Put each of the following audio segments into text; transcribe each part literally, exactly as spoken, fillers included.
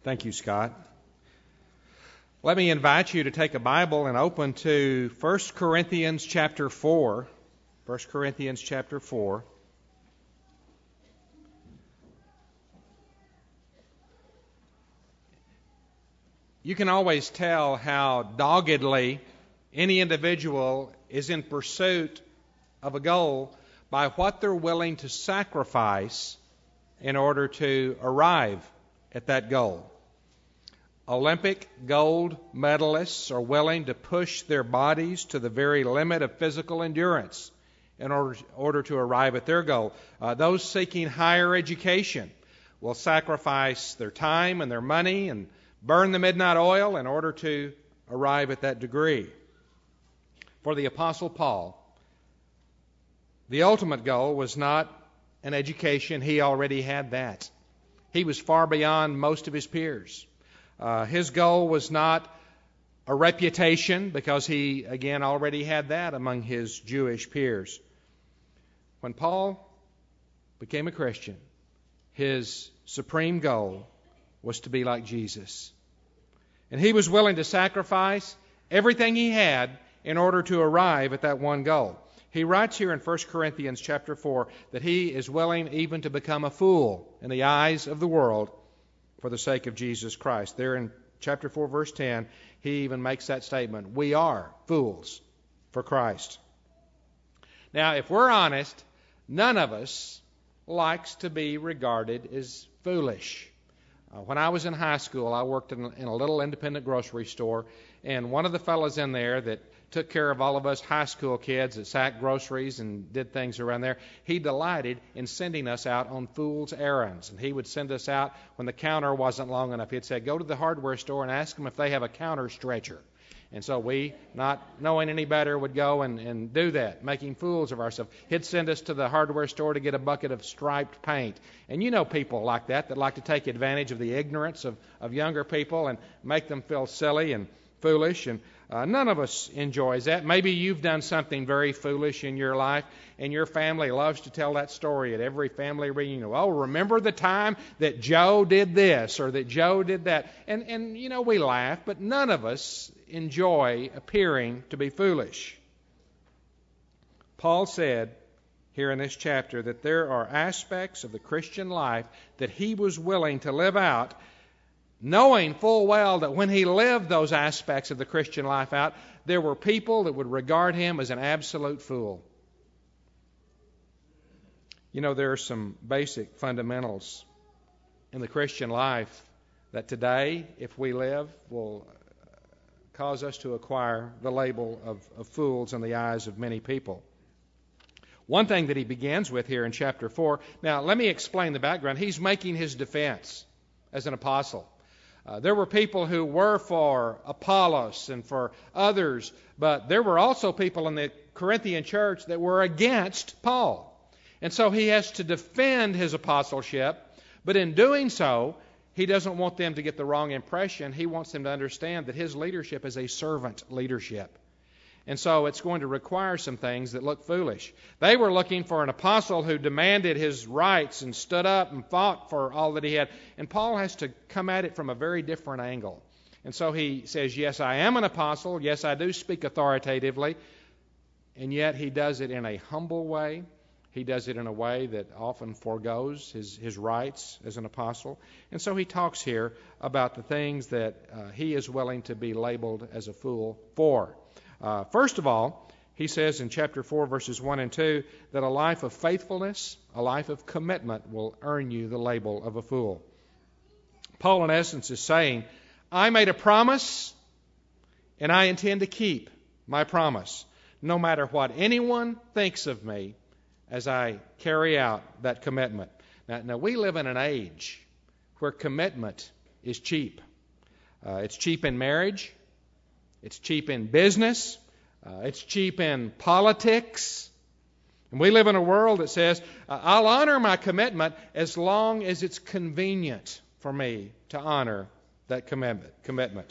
Thank you, Scott. Let me invite you to take a Bible and open to First Corinthians chapter four. First Corinthians chapter four. You can always tell how doggedly any individual is in pursuit of a goal by what they're willing to sacrifice in order to arrive at that goal. Olympic gold medalists are willing to push their bodies to the very limit of physical endurance in order, order to arrive at their goal. Uh, those seeking higher education will sacrifice their time and their money and burn the midnight oil in order to arrive at that degree. For the Apostle Paul, the ultimate goal was not an education. He already had that. He was far beyond most of his peers. Uh, his goal was not a reputation, because he, again, already had that among his Jewish peers. When Paul became a Christian, his supreme goal was to be like Jesus. And he was willing to sacrifice everything he had in order to arrive at that one goal. He writes here in First Corinthians chapter four that he is willing even to become a fool in the eyes of the world for the sake of Jesus Christ. There in chapter four, verse ten, he even makes that statement. We are fools for Christ. Now, if we're honest, none of us likes to be regarded as foolish. Uh, when I was in high school, I worked in, in a little independent grocery store, and one of the fellows in there that took care of all of us high school kids that sacked groceries and did things around there, he delighted in sending us out on fool's errands. And he would send us out when the counter wasn't long enough. He'd say, go to the hardware store and ask them if they have a counter stretcher. And so we, not knowing any better, would go and, and do that, making fools of ourselves. He'd send us to the hardware store to get a bucket of striped paint. And you know people like that, that like to take advantage of the ignorance of, of younger people and make them feel silly and foolish. And uh, none of us enjoys that. Maybe you've done something very foolish in your life, and your family loves to tell that story at every family reunion. Oh, remember the time that Joe did this or that Joe did that. And, and you know, we laugh, but none of us enjoy appearing to be foolish. Paul said here in this chapter that there are aspects of the Christian life that he was willing to live out, knowing full well that when he lived those aspects of the Christian life out, there were people that would regard him as an absolute fool. You know, there are some basic fundamentals in the Christian life that today, if we live, will cause us to acquire the label of, of fools in the eyes of many people. One thing that he begins with here in chapter four, now let me explain the background. He's making his defense as an apostle. Uh, there were people who were for Apollos and for others, but there were also people in the Corinthian church that were against Paul. And so he has to defend his apostleship, but in doing so, he doesn't want them to get the wrong impression. He wants them to understand that his leadership is a servant leadership. And so it's going to require some things that look foolish. They were looking for an apostle who demanded his rights and stood up and fought for all that he had. And Paul has to come at it from a very different angle. And so he says, yes, I am an apostle. Yes, I do speak authoritatively. And yet he does it in a humble way. He does it in a way that often forgoes his, his rights as an apostle. And so he talks here about the things that uh, he is willing to be labeled as a fool for. Uh, first of all, he says in chapter four, verses one and two, that a life of faithfulness, a life of commitment will earn you the label of a fool. Paul, in essence, is saying, I made a promise, and I intend to keep my promise, no matter what anyone thinks of me as I carry out that commitment. Now, now we live in an age where commitment is cheap. Uh, it's cheap in marriage. It's cheap in business. Uh, it's cheap in politics. And we live in a world that says, uh, I'll honor my commitment as long as it's convenient for me to honor that commitment. commitment.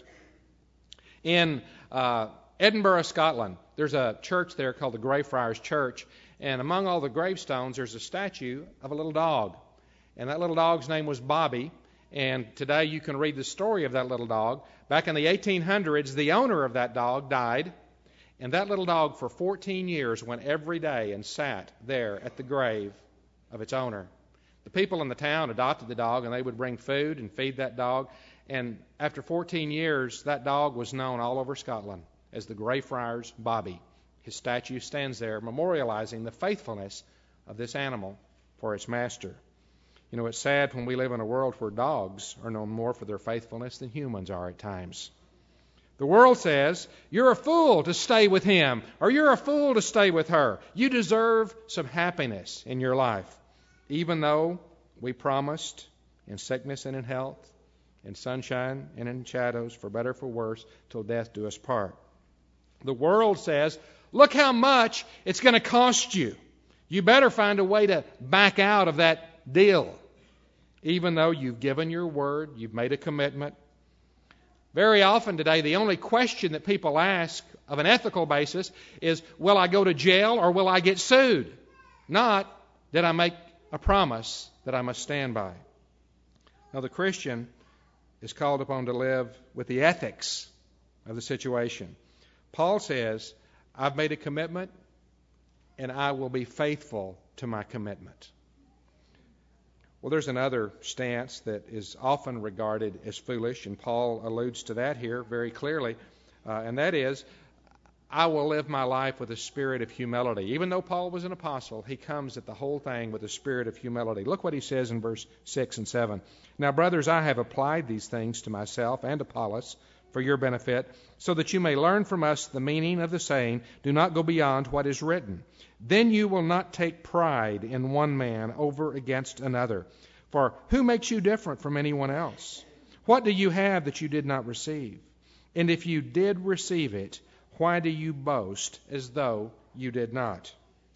In uh, Edinburgh, Scotland, there's a church there called the Greyfriars Church. And among all the gravestones, there's a statue of a little dog. And that little dog's name was Bobby. And today you can read the story of that little dog. Back in the eighteen hundreds, the owner of that dog died. And that little dog for fourteen years went every day and sat there at the grave of its owner. The people in the town adopted the dog, and they would bring food and feed that dog. And after fourteen years, that dog was known all over Scotland as the Greyfriars Bobby. His statue stands there memorializing the faithfulness of this animal for its master. You know, it's sad when we live in a world where dogs are known more for their faithfulness than humans are at times. The world says, you're a fool to stay with him, or you're a fool to stay with her. You deserve some happiness in your life, even though we promised in sickness and in health, in sunshine and in shadows, for better for worse, till death do us part. The world says, look how much it's going to cost you. You better find a way to back out of that deal, even though you've given your word, you've made a commitment. Very often today, the only question that people ask of an ethical basis is, will I go to jail or will I get sued? Not, did I make a promise that I must stand by? Now, the Christian is called upon to live with the ethics of the situation. Paul says, I've made a commitment and I will be faithful to my commitment. Well, there's another stance that is often regarded as foolish, and Paul alludes to that here very clearly, uh, and that is, I will live my life with a spirit of humility. Even though Paul was an apostle, he comes at the whole thing with a spirit of humility. Look what he says in verse six and seven. Now, brothers, I have applied these things to myself and Apollos for your benefit, so that you may learn from us the meaning of the saying, do not go beyond what is written. Then you will not take pride in one man over against another. For who makes you different from anyone else? What do you have that you did not receive? And if you did receive it, why do you boast as though you did not?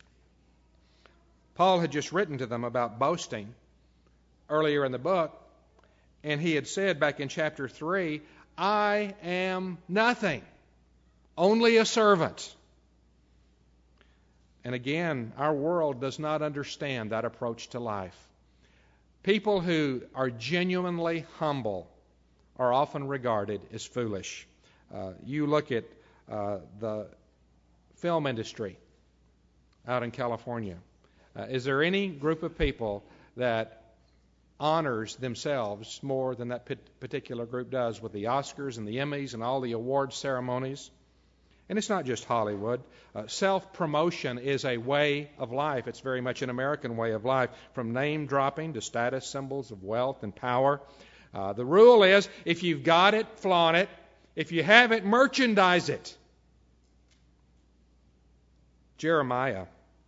Paul had just written to them about boasting earlier in the book, and he had said back in chapter three, I am nothing, only a servant. And again, our world does not understand that approach to life. People who are genuinely humble are often regarded as foolish. Uh, you look at uh, the film industry out in California. Uh, is there any group of people that honors themselves more than that particular group does with the Oscars and the Emmys and all the award ceremonies? And it's not just Hollywood. Uh, self-promotion is a way of life. It's very much an American way of life, from name-dropping to status symbols of wealth and power. Uh, the rule is, if you've got it, flaunt it. If you have it, merchandise it. Jeremiah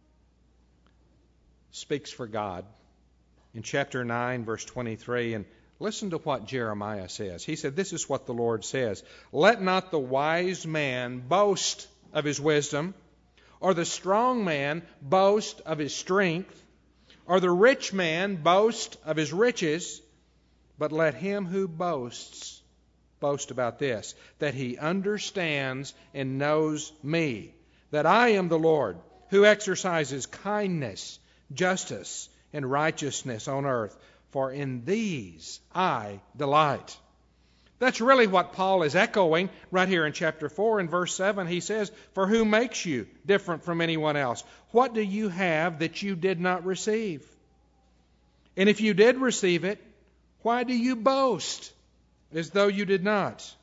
speaks for God in chapter nine, verse twenty-three, and listen to what Jeremiah says. He said, this is what the Lord says. Let not the wise man boast of his wisdom, or the strong man boast of his strength, or the rich man boast of his riches, but let him who boasts boast about this, that he understands and knows me, that I am the Lord, who exercises kindness, justice, and righteousness on earth. For in these I delight. That's really what Paul is echoing right here in chapter four. In verse seven, he says, for who makes you different from anyone else? What do you have that you did not receive? And if you did receive it, why do you boast as though you did not?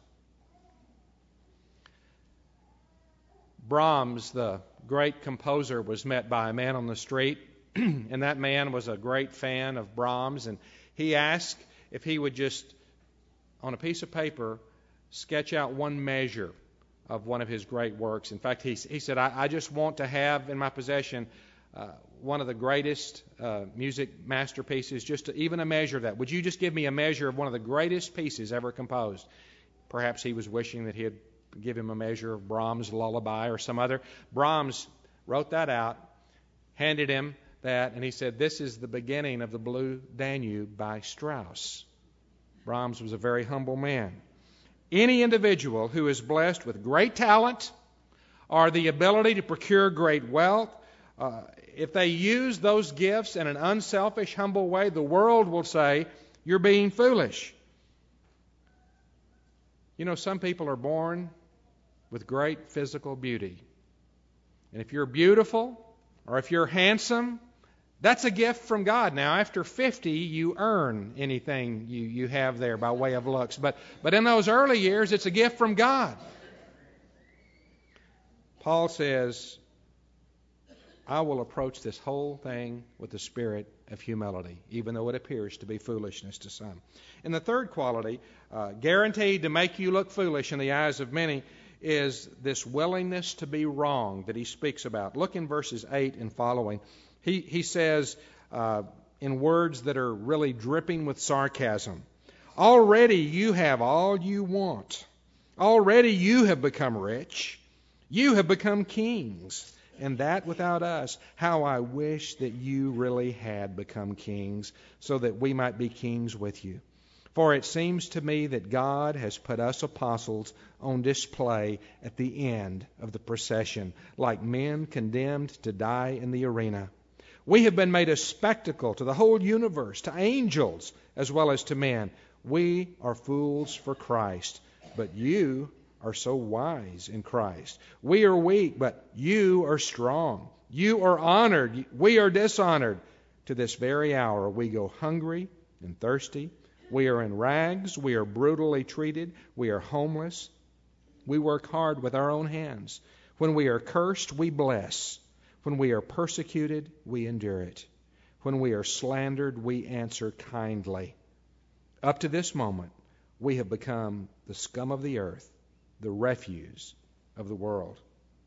Brahms, the great composer, was met by a man on the street. And that man was a great fan of Brahms, and he asked if he would just, on a piece of paper, sketch out one measure of one of his great works. In fact, he, he said, I, I just want to have in my possession uh, one of the greatest uh, music masterpieces, just to, even a measure of that. Would you just give me a measure of one of the greatest pieces ever composed? Perhaps he was wishing that he'd give him a measure of Brahms' Lullaby or some other. Brahms wrote that out, handed him that, and he said, this is the beginning of the Blue Danube by Strauss. Brahms was a very humble man. Any individual who is blessed with great talent or the ability to procure great wealth, uh, if they use those gifts in an unselfish, humble way, the world will say, You're being foolish. You know, some people are born with great physical beauty. And if you're beautiful or if you're handsome, that's a gift from God. Now, after fifty, you earn anything you, you have there by way of looks. But, but in those early years, it's a gift from God. Paul says, I will approach this whole thing with the spirit of humility, even though it appears to be foolishness to some. And the third quality, uh, guaranteed to make you look foolish in the eyes of many, is this willingness to be wrong that he speaks about. Look in verses eight and following. He, he says uh, in words that are really dripping with sarcasm, already you have all you want. Already you have become rich. You have become kings. And that without us. How I wish that you really had become kings, so that we might be kings with you. For it seems to me that God has put us apostles on display at the end of the procession, like men condemned to die in the arena. We have been made a spectacle to the whole universe, to angels as well as to men. We are fools for Christ, but you are so wise in Christ. We are weak, but you are strong. You are honored. We are dishonored. To this very hour we go hungry and thirsty. We are in rags. We are brutally treated. We are homeless. We work hard with our own hands. When we are cursed, we bless. When we are persecuted, we endure it. When we are slandered, we answer kindly. Up to this moment, we have become the scum of the earth, the refuse of the world.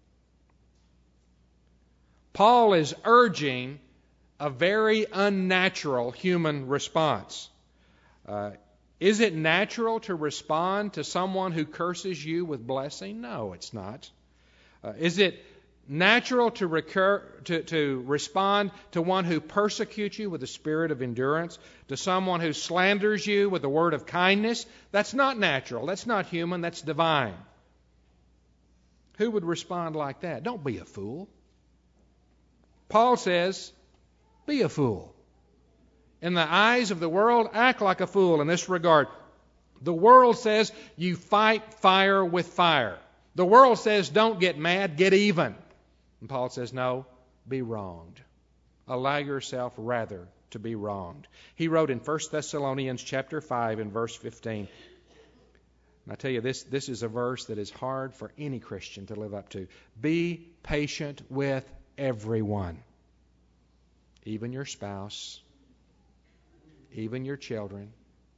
Paul is urging a very unnatural human response. Uh, is it natural to respond to someone who curses you with blessing? No, it's not. Uh, is it natural to, recur, to, to respond to one who persecutes you with a spirit of endurance, to someone who slanders you with a word of kindness? That's not natural. That's not human. That's divine. Who would respond like that? Don't be a fool. Paul says, be a fool. In the eyes of the world, act like a fool in this regard. The world says you fight fire with fire. The world says don't get mad, get even. And Paul says, no, be wronged. Allow yourself rather to be wronged. He wrote in First Thessalonians chapter five and verse fifteen. And I tell you, this, this is a verse that is hard for any Christian to live up to. Be patient with everyone, even your spouse, even your children.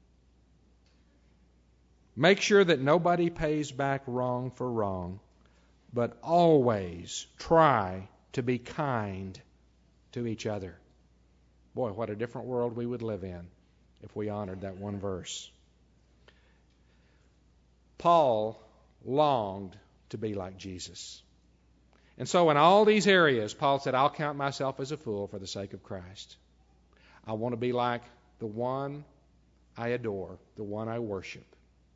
Make sure that nobody pays back wrong for wrong, but always try to be kind to each other. Boy, what a different world we would live in if we honored that one verse. Paul longed to be like Jesus. And so in all these areas, Paul said, I'll count myself as a fool for the sake of Christ. I want to be like the one I adore, the one I worship.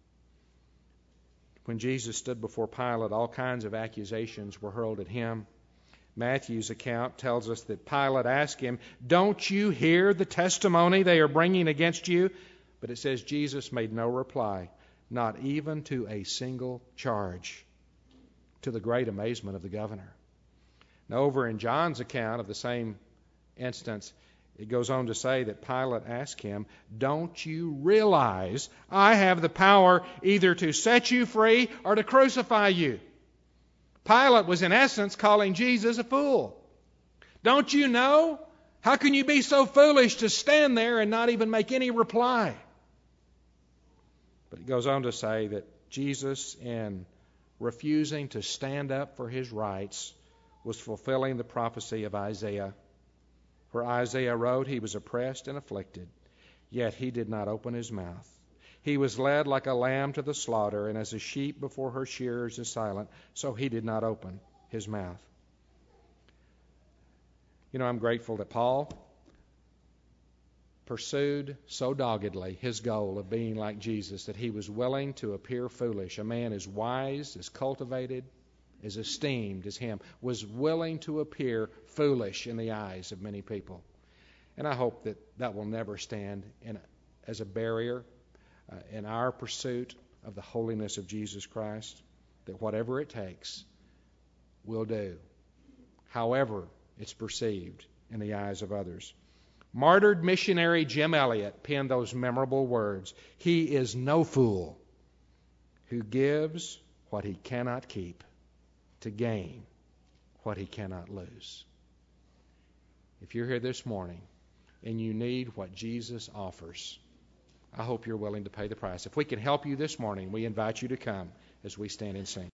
When Jesus stood before Pilate, all kinds of accusations were hurled at him. Matthew's account tells us that Pilate asked him, don't you hear the testimony they are bringing against you? But it says Jesus made no reply, not even to a single charge, to the great amazement of the governor. Now, over in John's account of the same instance, it goes on to say that Pilate asked him, don't you realize I have the power either to set you free or to crucify you? Pilate was in essence calling Jesus a fool. Don't you know? How can you be so foolish to stand there and not even make any reply? But it goes on to say that Jesus, in refusing to stand up for his rights, was fulfilling the prophecy of Isaiah. Where Isaiah wrote, he was oppressed and afflicted, yet he did not open his mouth. He was led like a lamb to the slaughter, and as a sheep before her shearers is silent, so he did not open his mouth. You know, I'm grateful that Paul pursued so doggedly his goal of being like Jesus that he was willing to appear foolish. A man as wise, as cultivated, as esteemed as him was willing to appear foolish in the eyes of many people. And I hope that that will never stand in as a barrier uh, in our pursuit of the holiness of Jesus Christ, that whatever it takes, we'll do, however it's perceived in the eyes of others. Martyred missionary Jim Elliot penned those memorable words, "He is no fool who gives what he cannot keep to gain what he cannot lose." If you're here this morning and you need what Jesus offers, I hope you're willing to pay the price. If we can help you this morning, we invite you to come as we stand and sing.